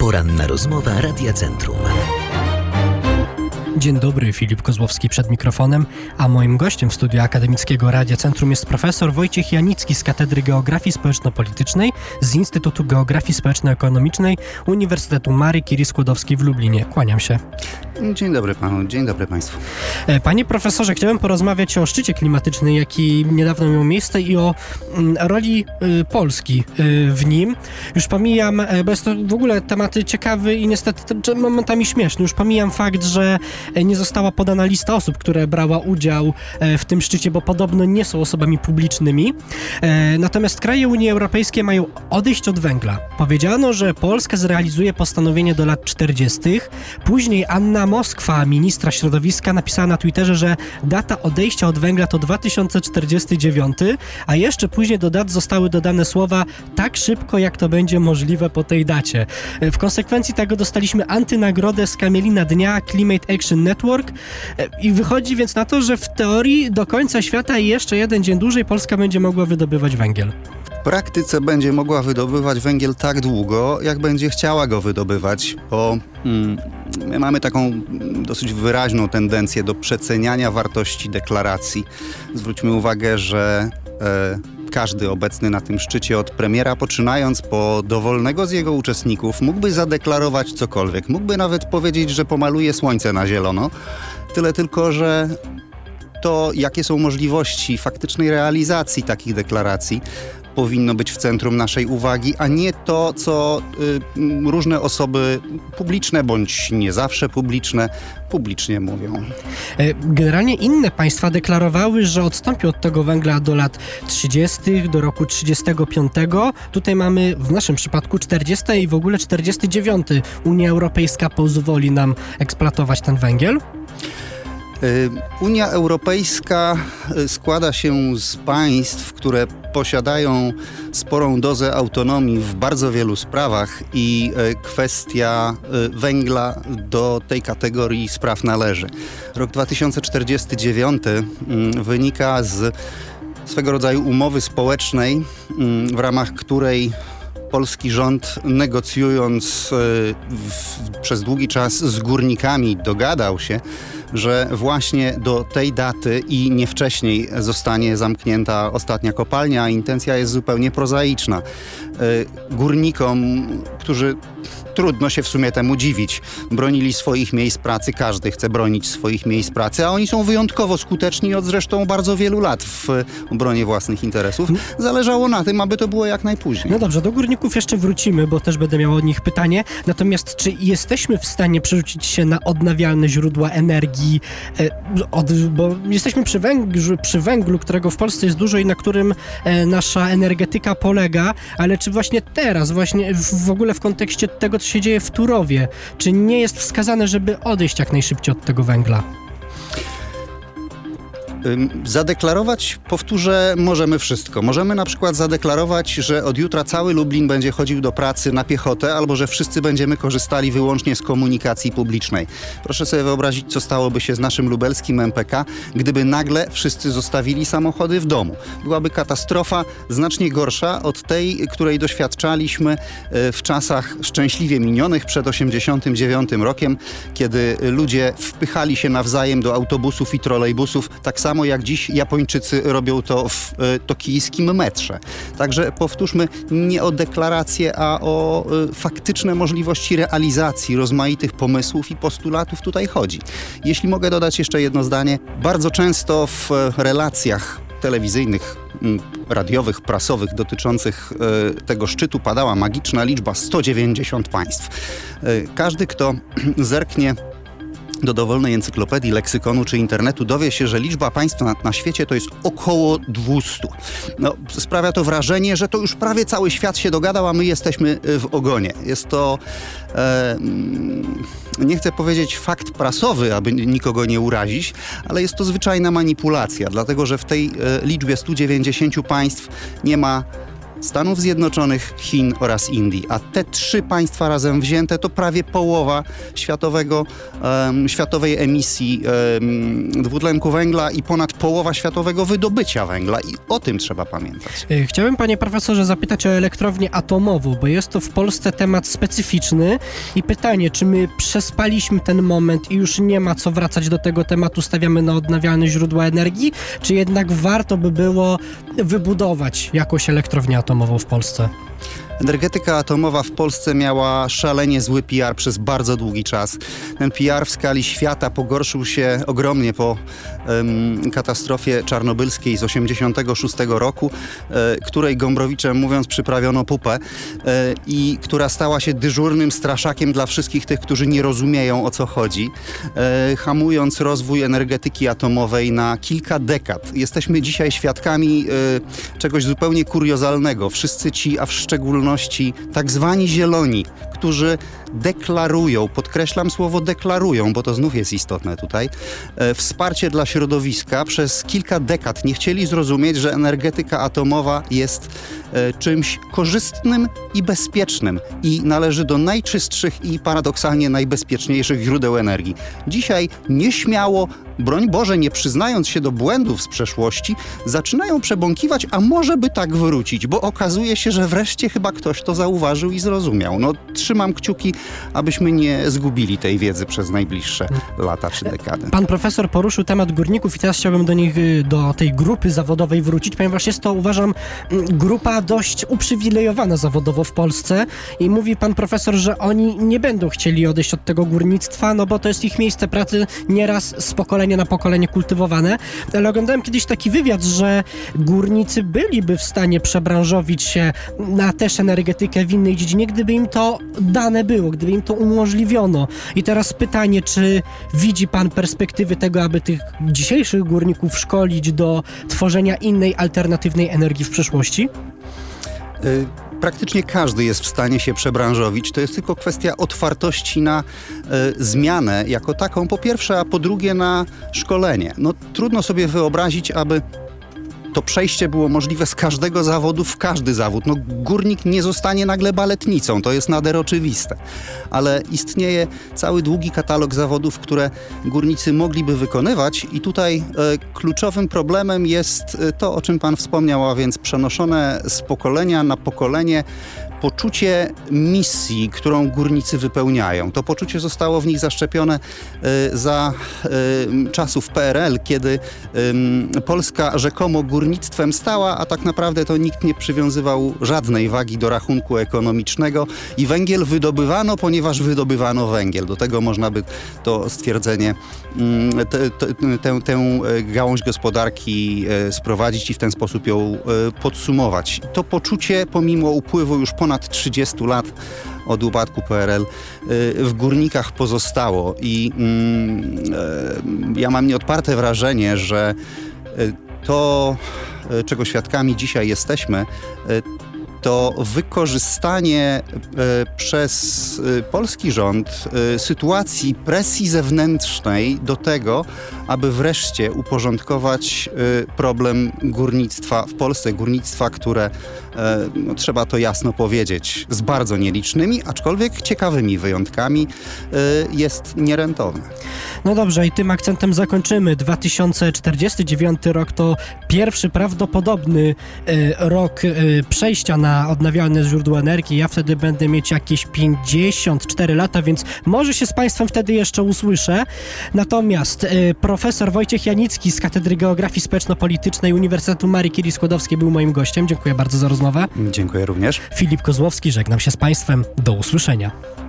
Poranna rozmowa Radia Centrum. Dzień dobry, Filip Kozłowski przed mikrofonem, a moim gościem w studiu akademickiego Radia Centrum jest profesor Wojciech Janicki z Katedry Geografii Społeczno-Politycznej z Instytutu Geografii Społeczno-Ekonomicznej Uniwersytetu Marii Curie-Skłodowskiej w Lublinie. Kłaniam się. Dzień dobry panu, dzień dobry państwu. Panie profesorze, chciałem porozmawiać o szczycie klimatycznym, jaki niedawno miał miejsce i o roli Polski w nim. Już pomijam, bo jest to w ogóle tematy ciekawy i niestety momentami śmieszny. Już pomijam fakt, że nie została podana lista osób, które brała udział w tym szczycie, bo podobno nie są osobami publicznymi. Natomiast kraje Unii Europejskiej mają odejść od węgla. Powiedziano, że Polska zrealizuje postanowienie do lat 40. Później Anna Moskwa, ministra środowiska, napisała na Twitterze, że data odejścia od węgla to 2049, a jeszcze później do dat zostały dodane słowa tak szybko, jak to będzie możliwe po tej dacie. W konsekwencji tego dostaliśmy antynagrodę z Kamielina Dnia Climate Action Network i wychodzi więc na to, że w teorii do końca świata i jeszcze jeden dzień dłużej Polska będzie mogła wydobywać węgiel. W praktyce będzie mogła wydobywać węgiel tak długo, jak będzie chciała go wydobywać, bo my mamy taką dosyć wyraźną tendencję do przeceniania wartości deklaracji. Zwróćmy uwagę, że każdy obecny na tym szczycie, od premiera poczynając po dowolnego z jego uczestników, mógłby zadeklarować cokolwiek. Mógłby nawet powiedzieć, że pomaluje słońce na zielono. Tyle tylko, że to, jakie są możliwości faktycznej realizacji takich deklaracji, powinno być w centrum naszej uwagi, a nie to, co różne osoby publiczne, bądź nie zawsze publicznie mówią. Generalnie inne państwa deklarowały, że odstąpią od tego węgla do lat 30., do roku 35. Tutaj mamy w naszym przypadku 40. i w ogóle 49. Unia Europejska pozwoli nam eksploatować ten węgiel. Unia Europejska składa się z państw, które posiadają sporą dozę autonomii w bardzo wielu sprawach i kwestia węgla do tej kategorii spraw należy. Rok 2049 wynika z swego rodzaju umowy społecznej, w ramach której polski rząd, negocjując przez długi czas z górnikami, dogadał się, że właśnie do tej daty i nie wcześniej zostanie zamknięta ostatnia kopalnia, a intencja jest zupełnie prozaiczna. Górnikom, którzy trudno się w sumie temu dziwić, bronili swoich miejsc pracy, każdy chce bronić swoich miejsc pracy, a oni są wyjątkowo skuteczni od zresztą bardzo wielu lat w obronie własnych interesów. Zależało na tym, aby to było jak najpóźniej. No dobrze, do górników jeszcze wrócimy, bo też będę miał od nich pytanie. Natomiast czy jesteśmy w stanie przerzucić się na odnawialne źródła energii, bo jesteśmy przy węglu, którego w Polsce jest dużo i na którym nasza energetyka polega, ale czy właśnie teraz, właśnie w ogóle w kontekście tego, co się dzieje w Turowie, czy nie jest wskazane, żeby odejść jak najszybciej od tego węgla? Zadeklarować, powtórzę, możemy wszystko. Możemy na przykład zadeklarować, że od jutra cały Lublin będzie chodził do pracy na piechotę, albo że wszyscy będziemy korzystali wyłącznie z komunikacji publicznej. Proszę sobie wyobrazić, co stałoby się z naszym lubelskim MPK, gdyby nagle wszyscy zostawili samochody w domu. Byłaby katastrofa znacznie gorsza od tej, której doświadczaliśmy w czasach szczęśliwie minionych przed 1989 rokiem, kiedy ludzie wpychali się nawzajem do autobusów i trolejbusów, tak samo jak dziś Japończycy robią to w tokijskim metrze. Także powtórzmy, nie o deklaracje, a o faktyczne możliwości realizacji rozmaitych pomysłów i postulatów tutaj chodzi. Jeśli mogę dodać jeszcze jedno zdanie, bardzo często w relacjach telewizyjnych, radiowych, prasowych dotyczących tego szczytu padała magiczna liczba 190 państw. Każdy, kto zerknie do dowolnej encyklopedii, leksykonu czy internetu, dowie się, że liczba państw na świecie to jest około 200. No, sprawia to wrażenie, że to już prawie cały świat się dogadał, a my jesteśmy w ogonie. Jest to, nie chcę powiedzieć fakt prasowy, aby nikogo nie urazić, ale jest to zwyczajna manipulacja, dlatego że w tej liczbie 190 państw nie ma Stanów Zjednoczonych, Chin oraz Indii. A te 3 państwa razem wzięte to prawie połowa światowej emisji dwutlenku węgla i ponad połowa światowego wydobycia węgla. I o tym trzeba pamiętać. Chciałbym, panie profesorze, zapytać o elektrownię atomową, bo jest to w Polsce temat specyficzny i pytanie, czy my przespaliśmy ten moment i już nie ma co wracać do tego tematu, stawiamy na odnawialne źródła energii, czy jednak warto by było wybudować jakąś elektrownię atomową w Polsce? Energetyka atomowa w Polsce miała szalenie zły PR przez bardzo długi czas. Ten PR w skali świata pogorszył się ogromnie po katastrofie czarnobylskiej z 1986 roku, której Gombrowiczem mówiąc przyprawiono pupę i która stała się dyżurnym straszakiem dla wszystkich tych, którzy nie rozumieją, o co chodzi, hamując rozwój energetyki atomowej na kilka dekad. Jesteśmy dzisiaj świadkami czegoś zupełnie kuriozalnego. Wszyscy ci, a w szczególności tak zwani zieloni, którzy deklarują, podkreślam słowo deklarują, bo to znów jest istotne tutaj, wsparcie dla środowiska przez kilka dekad nie chcieli zrozumieć, że energetyka atomowa jest czymś korzystnym i bezpiecznym i należy do najczystszych i paradoksalnie najbezpieczniejszych źródeł energii. Dzisiaj nieśmiało, broń Boże, nie przyznając się do błędów z przeszłości, zaczynają przebąkiwać, a może by tak wrócić, bo okazuje się, że wreszcie chyba ktoś to zauważył i zrozumiał. No, trzymam kciuki, abyśmy nie zgubili tej wiedzy przez najbliższe lata czy dekady. Pan profesor poruszył temat górników i teraz chciałbym do tej grupy zawodowej wrócić, ponieważ jest to, uważam, grupa dość uprzywilejowana zawodowo w Polsce i mówi pan profesor, że oni nie będą chcieli odejść od tego górnictwa, no bo to jest ich miejsce pracy nieraz z pokolenia na pokolenie kultywowane, ale oglądałem kiedyś taki wywiad, że górnicy byliby w stanie przebranżowić się na też energetykę w innej dziedzinie, gdyby im to dane było, gdyby im to umożliwiono. I teraz pytanie, czy widzi pan perspektywy tego, aby tych dzisiejszych górników szkolić do tworzenia innej, alternatywnej energii w przyszłości? Praktycznie każdy jest w stanie się przebranżowić. To jest tylko kwestia otwartości na zmianę jako taką, po pierwsze, a po drugie na szkolenie. No, trudno sobie wyobrazić, aby to przejście było możliwe z każdego zawodu w każdy zawód. No, górnik nie zostanie nagle baletnicą, to jest nader oczywiste. Ale istnieje cały długi katalog zawodów, które górnicy mogliby wykonywać i tutaj kluczowym problemem jest to, o czym pan wspomniał, a więc przenoszone z pokolenia na pokolenie poczucie misji, którą górnicy wypełniają. To poczucie zostało w nich zaszczepione za czasów PRL, kiedy Polska rzekomo górnictwem stała, a tak naprawdę to nikt nie przywiązywał żadnej wagi do rachunku ekonomicznego i węgiel wydobywano, ponieważ wydobywano węgiel. Do tego można by to stwierdzenie, tę gałąź gospodarki sprowadzić i w ten sposób ją podsumować. To poczucie, pomimo upływu już ponad 30 lat od upadku PRL, w górnikach pozostało i ja mam nieodparte wrażenie, że to, czego świadkami dzisiaj jesteśmy, to wykorzystanie przez polski rząd sytuacji presji zewnętrznej do tego, aby wreszcie uporządkować problem górnictwa w Polsce. Górnictwa, które, no, trzeba to jasno powiedzieć, z bardzo nielicznymi, aczkolwiek ciekawymi wyjątkami jest nierentowne. No dobrze, i tym akcentem zakończymy. 2049 rok to pierwszy prawdopodobny rok przejścia na odnawialne źródła energii. Ja wtedy będę mieć jakieś 54 lata, więc może się z państwem wtedy jeszcze usłyszę. Natomiast profesor Wojciech Janicki z Katedry Geografii Społeczno-Politycznej Uniwersytetu Marii Curie-Skłodowskiej był moim gościem. Dziękuję bardzo za rozmowę. Dziękuję również. Filip Kozłowski, żegnam się z państwem. Do usłyszenia.